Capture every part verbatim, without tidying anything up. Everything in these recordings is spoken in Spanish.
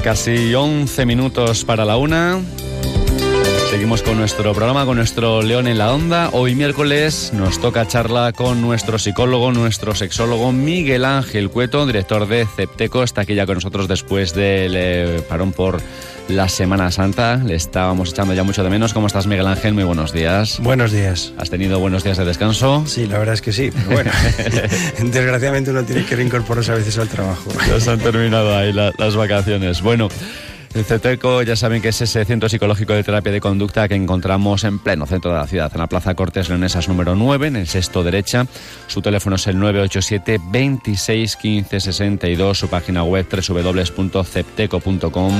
Casi once minutos para la una. Seguimos con nuestro programa, con nuestro León en la Onda. Hoy miércoles nos toca charla con nuestro psicólogo, nuestro sexólogo Miguel Ángel Cueto, director de Cepteco. Está aquí ya con nosotros después del eh, parón por la Semana Santa. Le estábamos echando ya mucho de menos. ¿Cómo estás, Miguel Ángel? Muy buenos días. Buenos días. ¿Has tenido buenos días de descanso? Sí, la verdad es que sí, pero bueno, desgraciadamente uno tiene que reincorporarse a veces al trabajo. Ya se han terminado ahí la, las vacaciones. Bueno, el Cepteco ya saben que es ese centro psicológico de terapia de conducta que encontramos en pleno centro de la ciudad, en la Plaza Cortes Leonesas número nueve, en el sexto derecha. Su teléfono es el nueve ocho siete, veintiséis, quince, sesenta y dos, su página web doble u doble u doble u punto cepteco punto com.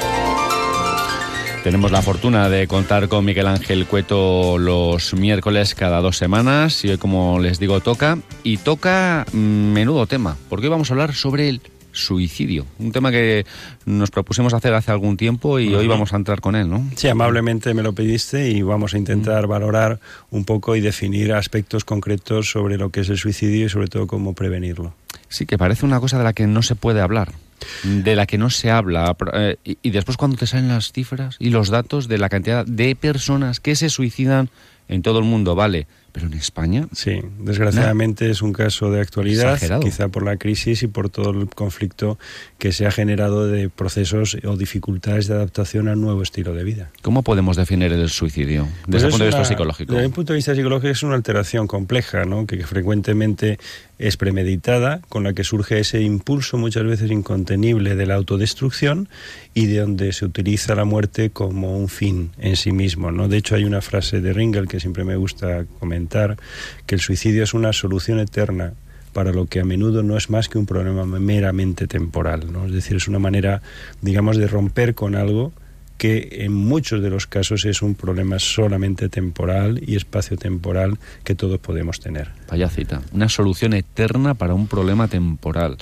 Tenemos la fortuna de contar con Miguel Ángel Cueto los miércoles cada dos semanas y hoy, como les digo, toca y toca menudo tema, porque hoy vamos a hablar sobre el suicidio, un tema que nos propusimos hacer hace algún tiempo y uh-huh. hoy vamos a entrar con él, ¿no? Sí, amablemente me lo pediste y vamos a intentar uh-huh. valorar un poco y definir aspectos concretos sobre lo que es el suicidio y sobre todo cómo prevenirlo. Sí, que parece una cosa de la que no se puede hablar, de la que no se habla, eh, y, y después cuando te salen las cifras y los datos de la cantidad de personas que se suicidan en todo el mundo, vale, pero en España... Sí, desgraciadamente no. Es un caso de actualidad, exagerado. Quizá por la crisis y por todo el conflicto que se ha generado de procesos o dificultades de adaptación al nuevo estilo de vida. ¿Cómo podemos definir el suicidio desde el punto de vista psicológico? Desde el punto de vista psicológico es una alteración compleja, ¿no? Que frecuentemente es premeditada, con la que surge ese impulso muchas veces incontenible de la autodestrucción y de donde se utiliza la muerte como un fin en sí mismo, ¿no? De hecho, hay una frase de Ringel que siempre me gusta comentar, que el suicidio es una solución eterna para lo que a menudo no es más que un problema meramente temporal, ¿no? Es decir, es una manera, digamos, de romper con algo que en muchos de los casos es un problema solamente temporal y espacio-temporal que todos podemos tener. Vaya cita, una solución eterna para un problema temporal.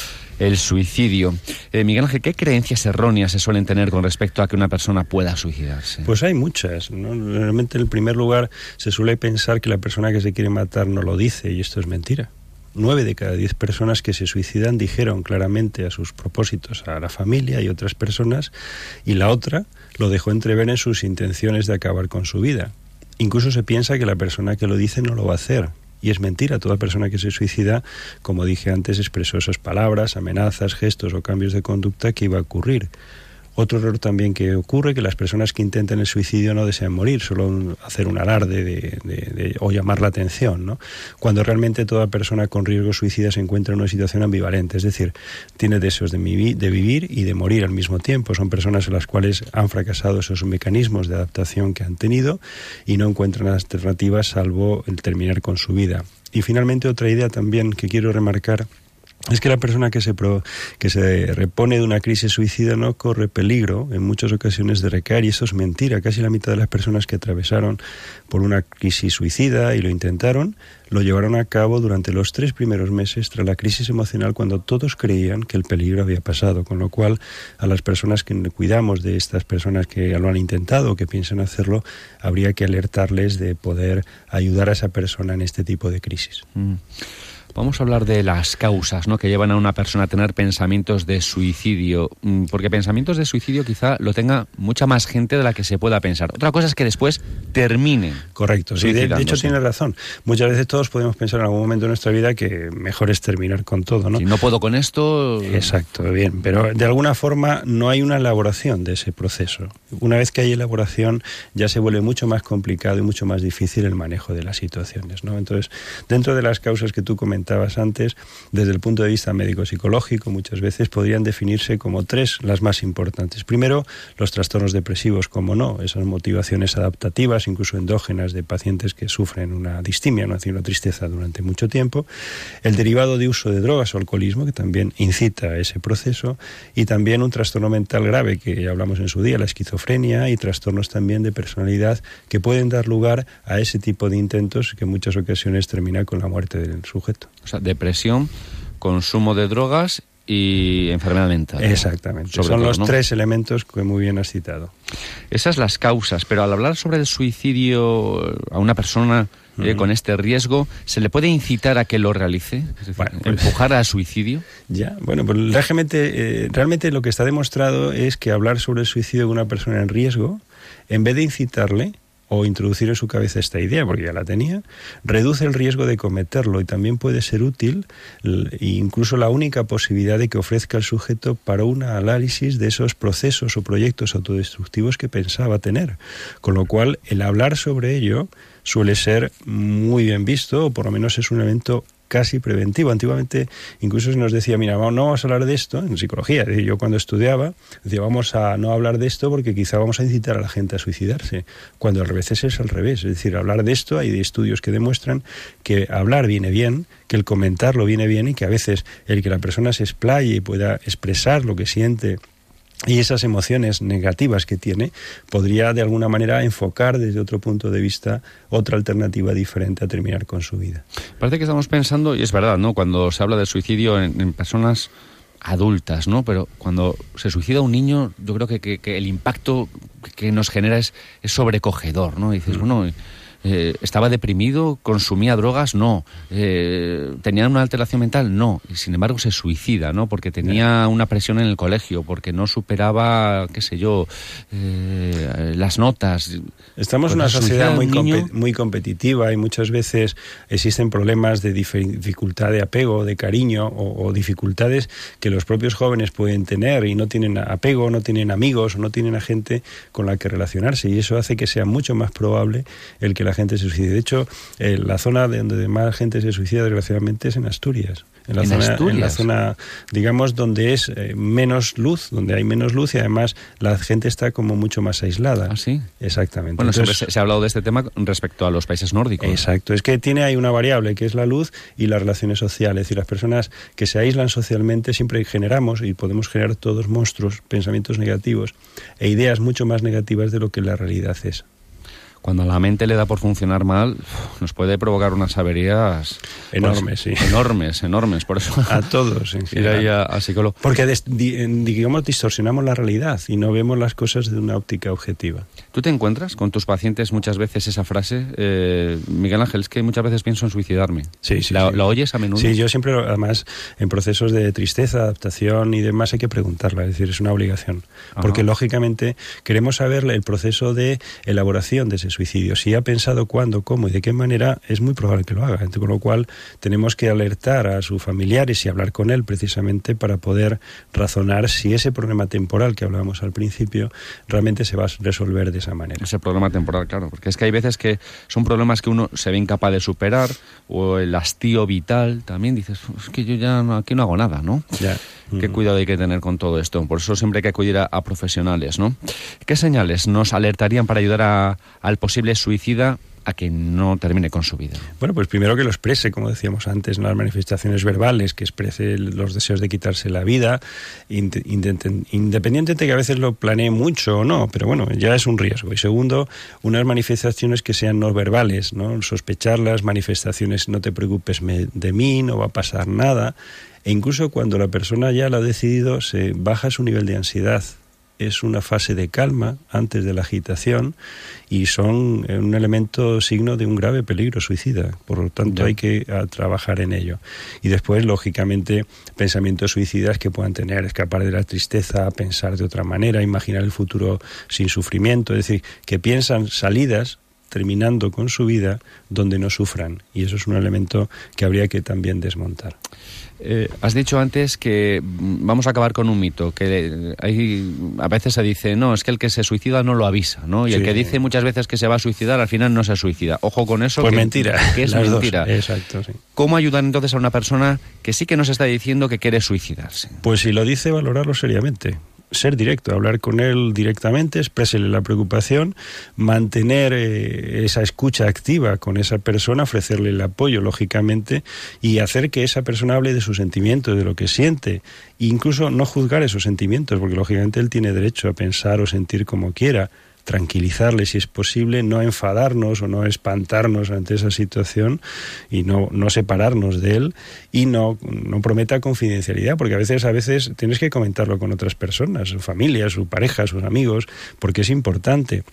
El suicidio. Eh, Miguel Ángel, ¿qué creencias erróneas se suelen tener con respecto a que una persona pueda suicidarse? Pues hay muchas, ¿no? Realmente, en el primer lugar, se suele pensar que la persona que se quiere matar no lo dice, y esto es mentira. Nueve de cada diez personas que se suicidan dijeron claramente a sus propósitos a la familia y otras personas, y la otra lo dejó entrever en sus intenciones de acabar con su vida. Incluso se piensa que la persona que lo dice no lo va a hacer. Y es mentira, toda persona que se suicida, como dije antes, expresó esas palabras, amenazas, gestos o cambios de conducta que iba a ocurrir. Otro error también que ocurre, que las personas que intentan el suicidio no desean morir, solo hacer un alarde de, de, de, o llamar la atención, ¿no? Cuando realmente toda persona con riesgo suicida se encuentra en una situación ambivalente, es decir, tiene deseos de, mi, de vivir y de morir al mismo tiempo. Son personas en las cuales han fracasado esos mecanismos de adaptación que han tenido y no encuentran alternativas salvo el terminar con su vida. Y finalmente, otra idea también que quiero remarcar es que la persona que se, pro, que se repone de una crisis suicida no corre peligro en muchas ocasiones de recaer, y eso es mentira. Casi la mitad de las personas que atravesaron por una crisis suicida y lo intentaron, lo llevaron a cabo durante los tres primeros meses tras la crisis emocional, cuando todos creían que el peligro había pasado. Con lo cual, a las personas que cuidamos de estas personas que lo han intentado o que piensan hacerlo, habría que alertarles de poder ayudar a esa persona en este tipo de crisis. Mm. Vamos a hablar de las causas, ¿no?, que llevan a una persona a tener pensamientos de suicidio, porque pensamientos de suicidio quizá lo tenga mucha más gente de la que se pueda pensar. Otra cosa es que después terminen. Correcto, sí, de, de hecho tiene razón. Muchas veces todos podemos pensar en algún momento de nuestra vida que mejor es terminar con todo, ¿no? Si no puedo con esto... Exacto, bien, pero de alguna forma no hay una elaboración de ese proceso. Una vez que hay elaboración ya se vuelve mucho más complicado y mucho más difícil el manejo de las situaciones, ¿no? Entonces, dentro de las causas que tú comentabas antes, desde el punto de vista médico-psicológico, muchas veces podrían definirse como tres las más importantes. Primero, los trastornos depresivos, como no, esas motivaciones adaptativas, incluso endógenas, de pacientes que sufren una distimia, una tristeza durante mucho tiempo. El derivado de uso de drogas o alcoholismo, que también incita a ese proceso, y también un trastorno mental grave, que ya hablamos en su día, la esquizofrenia, y trastornos también de personalidad que pueden dar lugar a ese tipo de intentos que en muchas ocasiones termina con la muerte del sujeto. O sea, depresión, consumo de drogas y enfermedad mental. Exactamente. Son todo, los ¿no? tres elementos que muy bien has citado. Esas las causas, pero al hablar sobre el suicidio a una persona uh-huh. eh, con este riesgo, ¿se le puede incitar a que lo realice? Es decir, bueno, pues, ¿empujar al suicidio? Ya, bueno, pues realmente, eh, realmente lo que está demostrado es que hablar sobre el suicidio de una persona en riesgo, en vez de incitarle o introducir en su cabeza esta idea, porque ya la tenía, reduce el riesgo de cometerlo y también puede ser útil, incluso la única posibilidad de que ofrezca al sujeto para un análisis de esos procesos o proyectos autodestructivos que pensaba tener. Con lo cual, el hablar sobre ello suele ser muy bien visto, o por lo menos es un elemento casi preventivo. Antiguamente incluso se nos decía, mira, no vamos a hablar de esto, en psicología, yo cuando estudiaba, decía, vamos a no hablar de esto porque quizá vamos a incitar a la gente a suicidarse, cuando al revés es al revés, es decir, hablar de esto, hay estudios que demuestran que hablar viene bien, que el comentarlo viene bien y que a veces el que la persona se explaye y pueda expresar lo que siente y esas emociones negativas que tiene, podría de alguna manera enfocar desde otro punto de vista otra alternativa diferente a terminar con su vida. Parece que estamos pensando, y es verdad, ¿no?, cuando se habla del suicidio en, en personas adultas, ¿no?, pero cuando se suicida un niño, yo creo que, que, que el impacto que nos genera es, es sobrecogedor, ¿no? Y dices, mm. bueno... Eh, ¿estaba deprimido? ¿Consumía drogas? No. Eh, ¿tenía una alteración mental? No. Y sin embargo se suicida, ¿no? Porque tenía una presión en el colegio, porque no superaba, qué sé yo, eh, las notas. Estamos en una sociedad muy, comp- muy competitiva y muchas veces existen problemas de dif- dificultad de apego, de cariño o, o dificultades que los propios jóvenes pueden tener y no tienen apego, no tienen amigos o no tienen a gente con la que relacionarse, y eso hace que sea mucho más probable el que la gente se suicide. De hecho, eh, la zona de donde más gente se suicida, desgraciadamente, es en Asturias. En la, ¿En zona, Asturias? en la zona, digamos, donde es eh, menos luz, donde hay menos luz y además la gente está como mucho más aislada. ¿Ah, sí? Exactamente. Bueno, Entonces, se, se ha hablado de este tema respecto a los países nórdicos. Exacto. Es que tiene ahí una variable que es la luz y las relaciones sociales. Es decir, las personas que se aíslan socialmente siempre generamos, y podemos generar todos monstruos, pensamientos negativos e ideas mucho más negativas de lo que la realidad es. Cuando a la mente le da por funcionar mal, nos puede provocar unas averías enormes, pues, sí. Enormes, enormes. Por eso a todos, en ir ahí a, a psicólogo. Porque des, di, digamos distorsionamos la realidad y no vemos las cosas de una óptica objetiva. ¿Tú te encuentras con tus pacientes muchas veces esa frase, eh, Miguel Ángel, es que muchas veces pienso en suicidarme? Sí, sí. ¿La, sí. ¿La oyes a menudo? Sí, yo siempre, además, en procesos de tristeza, adaptación y demás, hay que preguntarla, es decir, es una obligación. Ajá. Porque lógicamente queremos saber el proceso de elaboración de ese suicidio. Si ha pensado cuándo, cómo y de qué manera, es muy probable que lo haga. Con lo cual tenemos que alertar a sus familiares y hablar con él precisamente para poder razonar si ese problema temporal que hablábamos al principio realmente se va a resolver de esa manera. Ese problema temporal, claro, porque es que hay veces que son problemas que uno se ve incapaz de superar, o el hastío vital también, dices, es que yo ya no, aquí no hago nada, ¿no? Ya. Qué mm. cuidado hay que tener con todo esto. Por eso siempre hay que acudir a, a profesionales, ¿no? ¿Qué señales nos alertarían para ayudar a, al posible suicida a que no termine con su vida? Bueno, pues primero que lo exprese, como decíamos antes, en las manifestaciones verbales, que exprese los deseos de quitarse la vida, independientemente de que a veces lo planee mucho o no, pero bueno, ya es un riesgo. Y segundo, unas manifestaciones que sean no verbales, ¿no? Sospechar las manifestaciones, no te preocupes de mí, no va a pasar nada. E incluso cuando la persona ya lo ha decidido, se baja su nivel de ansiedad. Es una fase de calma antes de la agitación y son un elemento signo de un grave peligro suicida. Por lo tanto, ya. hay que a, trabajar en ello. Y después, lógicamente, pensamientos suicidas que puedan tener, escapar de la tristeza, pensar de otra manera, imaginar el futuro sin sufrimiento. Es decir, que piensan salidas terminando con su vida donde no sufran. Y eso es un elemento que habría que también desmontar. Eh, has dicho antes que vamos a acabar con un mito, que hay, a veces se dice, no, es que el que se suicida no lo avisa, ¿no? Y sí. el que dice muchas veces que se va a suicidar, al final no se suicida. Ojo con eso. Pues que, mentira. Que es Las mentira. Dos. Exacto, sí. ¿Cómo ayudar entonces a una persona que sí que nos está diciendo que quiere suicidarse? Pues si lo dice, valorarlo seriamente. Ser directo, hablar con él directamente, expresarle la preocupación, mantener eh, esa escucha activa con esa persona, ofrecerle el apoyo, lógicamente, y hacer que esa persona hable de sus sentimientos, de lo que siente, e incluso no juzgar esos sentimientos, porque lógicamente él tiene derecho a pensar o sentir como quiera. Tranquilizarle si es posible, no enfadarnos o no espantarnos ante esa situación y no, no separarnos de él, y no, no prometa confidencialidad, porque a veces, a veces tienes que comentarlo con otras personas, su familia, su pareja, sus amigos, porque es importante.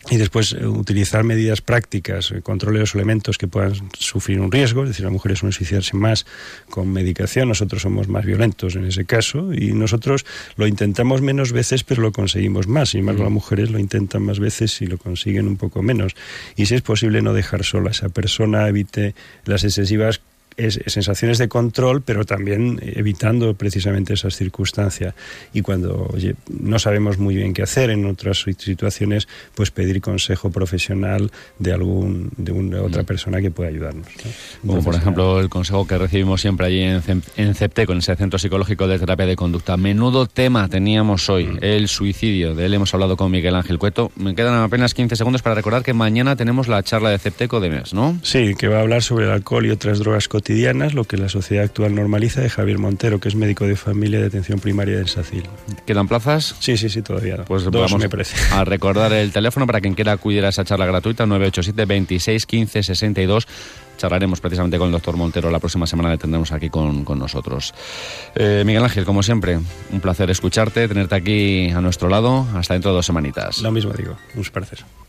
Y después eh, utilizar medidas prácticas, eh, control de los elementos que puedan sufrir un riesgo, es decir, las mujeres suelen suicidarse más con medicación, nosotros somos más violentos en ese caso, y nosotros lo intentamos menos veces, pero lo conseguimos más. Sin embargo, las mujeres lo intentan más veces y lo consiguen un poco menos. Y si es posible, no dejar sola a esa persona, evite las excesivas Es, sensaciones de control, pero también evitando precisamente esas circunstancias. Y cuando oye, no sabemos muy bien qué hacer en otras situaciones, pues pedir consejo profesional de algún de una otra persona que pueda ayudarnos, ¿no? Como por ejemplo el consejo que recibimos siempre allí en, en CEPTECO, en ese Centro Psicológico de Terapia de Conducta. Menudo tema teníamos hoy, mm. el suicidio. De él hemos hablado con Miguel Ángel Cueto. Me quedan apenas quince segundos para recordar que mañana tenemos la charla de CEPTECO de mes, ¿no? Sí, que va a hablar sobre el alcohol y otras drogas cotidianas, lo que la sociedad actual normaliza, de Javier Montero, que es médico de familia de atención primaria del SACIL. ¿Quedan plazas? Sí, sí, sí, todavía. Pues Dos, vamos me parece. a recordar el teléfono para quien quiera acudir a esa charla gratuita, nueve ocho siete, veintiséis, quince, sesenta y dos. Charlaremos precisamente con el doctor Montero la próxima semana, le tendremos aquí con, con nosotros. Eh, Miguel Ángel, como siempre, un placer escucharte, tenerte aquí a nuestro lado. Hasta dentro de dos semanitas. Lo mismo digo, un placer.